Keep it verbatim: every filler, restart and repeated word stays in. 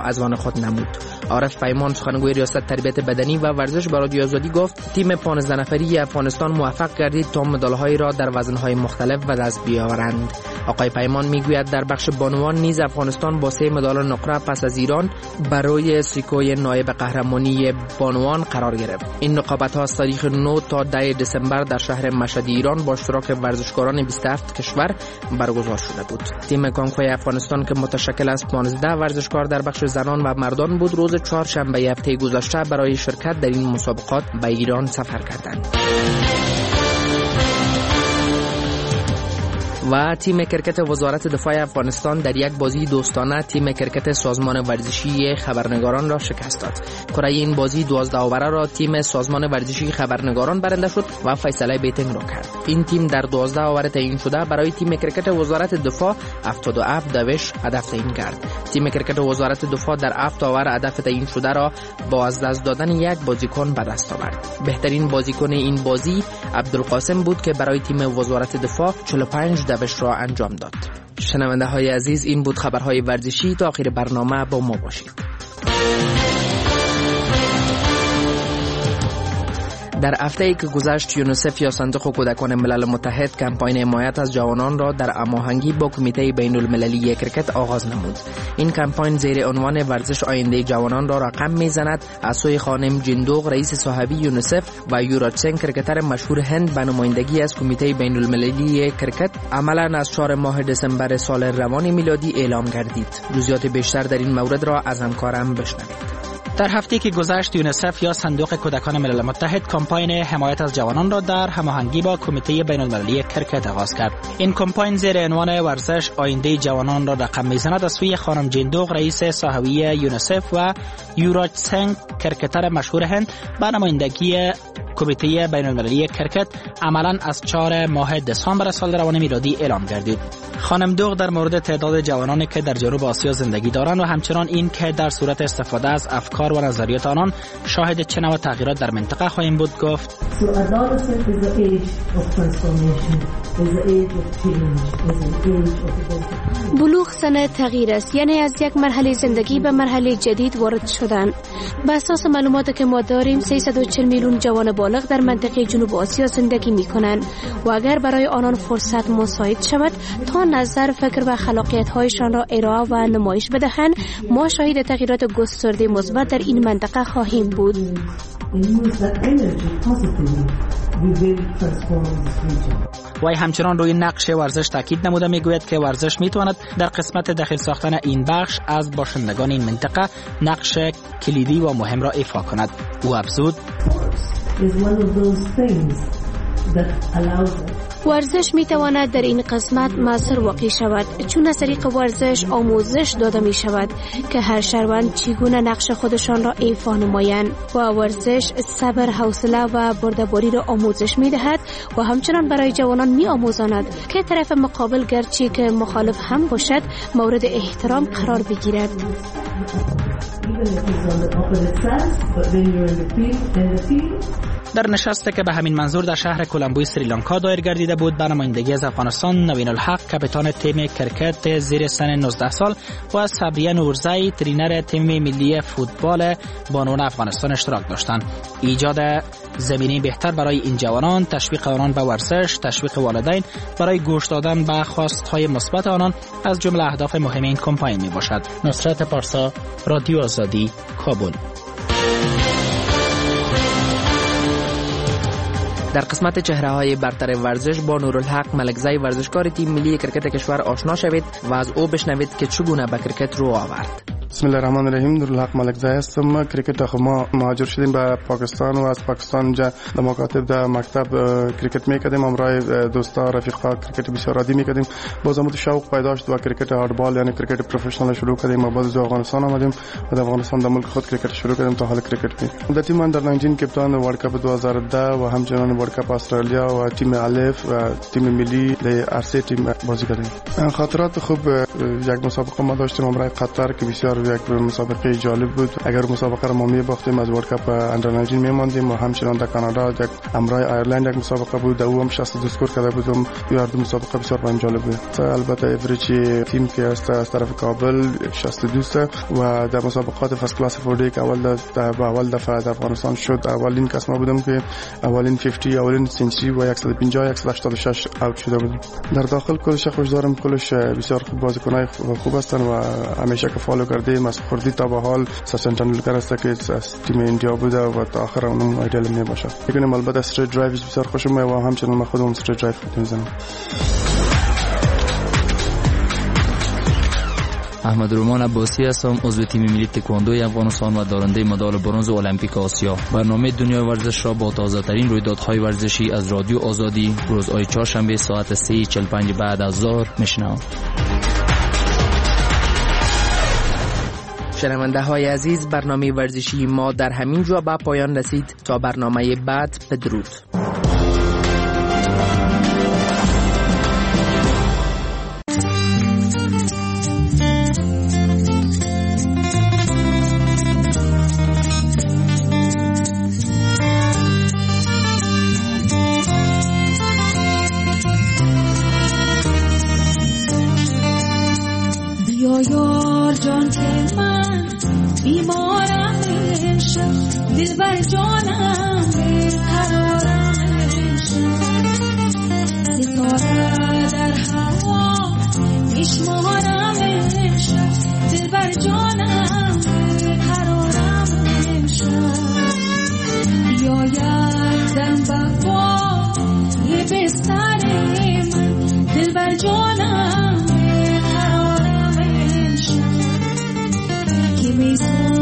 از آن خود نمود. عارف پیمان سخنگوی ریاست تربیت بدنی و ورزش به رادیو آزادی گفت تیم پانزده نفری افغانستان موفق گردید تا مدال‌هایی را در وزن‌های مختلف به دست بیاورند. آقای پیمان میگوید در بخش بانوان نیز افغانستان با سه مدال نقره پس از ایران برای سیکوی نایب قهرمانی بانوان قرار گرفت. این رقابت‌ها از تاریخ نه تا ده دسامبر در شهر مشهد ایران با اشتراک ورزشکاران بیست و هفت کشور برگزار شده بود. تیم کانگفوی افغانستان که متشکل از پانزده ورزشکار در بخش زنان و مردان بود، روز چهارشنبه هفته گذشته برای شرکت در این مسابقات به ایران سفر کردند. و تیم کرکت وزارت دفاع افغانستان در یک بازی دوستانه تیم کرکت سازمان ورزشی خبرنگاران را شکست داد. کره این بازی دوازده اوره را تیم سازمان ورزشی خبرنگاران برنده شد و فیصله بیتینگ را کرد. این تیم در دوازده اوره تعیین شده برای تیم کرکت وزارت دفاع هفتاد و هفت دوش هدف تعیین کرد. تیم کرکت وزارت دفاع در هفت اوور هدف تعیین شده را با از دست دادن یک بازیکن به دست آورد. بهترین بازیکن این بازی عبدالقاسم بود که برای تیم وزارت دفاع چهل و پنج دوش را انجام داد. شنونده های عزیز، این بود خبرهای ورزشی. تا آخر برنامه با ما باشید. در هفته‌ای که گذشت یونیسف یا صندوق کودکان ملل متحد کمپاین حمایت از جوانان را در هماهنگی با کمیته بین المللی کرکت آغاز نمود. این کمپاین زیر عنوان ورزش آینده جوانان را رقم میزند از سوی خانم جندوق رئیس صاحبی یونیسف و یوراج سنگ کرکتر مشهور هند به نمایندگی از کمیته بین المللی کرکت عملاً از چهارم ماه دسامبر سال روان میلادی اعلام گردید. جزئیات بیشتر در این مورد را از همکارم بشنوید. در هفته که گذشت یونیسف یا صندوق کودکان ملل متحد کمپاین حمایت از جوانان را در هماهنگی با کمیته بین المللی کرکت آغاز کرد. این کمپاین زیر عنوان ورزش آینده جوانان را رقم میزند از سوی خانم جندوق رئیس صاحبی یونیسف و یوراج سنگ کرکتر مشهور هند به نمایندگی کمیته بین المللی کرکت عملاً از چهارم ماه دسامبر سال روان میلادی اعلام گردید. خانم دوغ در مورد تعداد جوانانی که در جنوب آسیا زندگی دارند و همچنان این که در صورت استفاده از افکار و نظریات آنان شاهد چه نوع تغییرات در منطقه خواهیم بود گفت. بلوغ سن تغییر است، یعنی از یک مرحله زندگی به مرحله جدید وارد شدن. به اساس معلوماتی که ما داریم سیصد و چهل میلیون جوان بالغ در منطقه جنوب آسیا زندگی می کنند و اگر برای آنان فرصت مساعد شود تا نظر، فکر و خلاقیت هایشان را ارائه و نمایش بدهند، ما شاهد تغییرات گسترده مثبت در این منطقه خواهیم بود. وی همچنان روی نقش ورزش تاکید نموده میگوید که ورزش میتواند در قسمت داخل ساختن این بخش از باشندگان این منطقه نقش کلیدی و مهم را ایفا کند. او افزود ورزش می تواند در این قسمت مؤثر واقع شود، چون از طریق ورزش آموزش داده می شود که هر شهروند چگونه نقش خودشان را ایفا نمایند و ورزش صبر، حوصله و بردباری را آموزش می دهد و همچنان برای جوانان می آموزاند که طرف مقابل گرچه که مخالف هم باشد مورد احترام قرار بگیرد. در نشستی که به همین منظور در شهر کولمبوی سریلانکا دایر گردیده بود، به نمایندگی از افغانستان نوین الحق کاپیتان تیم کرکت زیر سن نوزده سال و صبریه نورزی ترینر تیم ملی فوتبال بانوان افغانستان اشتراک داشتند. ایجاد زمینه بهتر برای این جوانان، تشویق آنان به ورزش، تشویق والدین برای گوش دادن به خواستهای مثبت آنان از جمله اهداف مهم این کمپاین می باشد. نصرت پارسا، رادیو آزادی، کابل. در قسمت چهره‌های برتر ورزش با نورالحق ملکزی ورزشکار تیم ملی کرکت کشور آشنا شوید و از او بشنوید که چگونه به کرکت رو آورد. بسم الله الرحمن الرحیم. نورالحق ملکزی هستم. کرکت خو ما مهاجر شدیم به پاکستان و از پاکستان جا در مکاتب در مکتب کرکت میکردیم. امرای دوستا رفیقا کرکت بسیار عادی میکردیم. باز هم شوق پیدا شد و کرکت هاردبال یعنی کرکت پروفشنال شروع کردیم و بعد از افغانستان آمدیم و در افغانستان در ملک خود کرکت شروع کردیم تا حال کرکت می. در تیم اندر نوزده کپتان ورلد کاپ دو هزار و ده و همچنان ورلد کاپ استرالیا و تیم الف و تیم ملی در ارسی تیم بازی کردیم. خاطرات خوب یک مسابقه ما داشتیم امرای قطر که بسیار بسیار یک مسابقه جالب بود. اگر مسابقه را ما می‌باختیم از ورلد کاپ اندر نوزده می‌ماندیم و همچنان در کانادا یک امرای ایرلند یک مسابقه بود، او هم شصت و دو اسکور کرده بودم. یا دو مسابقه بسیار برام جالب بود. البته اوریج تیم که است از طرف کابل شصت و دو و در مسابقات فرست کلاس فور که اول در اول دفعه در افغانستان شد، اولین کس ما بودم که اولین پنجاه اولین سنچری و صد و پنجاه صد و هشتاد و شش اوت شده بودم. در داخل کلش خوش دارم، کلش بسیار خوب بازیکنای خوب هستن و همیشه که فالو کردیم از خوردی تا به حال سچن تندولکر است که از تیم ایندیا بوده و تا آخر اونم ایدل می باشه. میگم البته استریت درایو بسیار خوشم میاد و همچنان من خودم استریت درایو میزنم. احمد رومان عباسی هستم، عضو تیم ملی تکواندوی افغانستان و دارنده مدال برنز المپیک آسیا. برنامه دنیای ورزش را با تازه ترین رویدادهای ورزشی از رادیو آزادی روزهای چهارشنبه ساعت سه و چهل و پنج بعد از ظهر میشنوید. شنونده های عزیز، برنامه ورزشی ما در همین جا به پایان رسید. تا برنامه بعد، بدرود. یار جان که من بیمارم بشم، دل بر جانم قرارم بشم، ستاره در هوا میشمارم بشم، دل بر جانم قرارم بشم، بیاید دم بقا یه بستر من، دل بر جانم میسون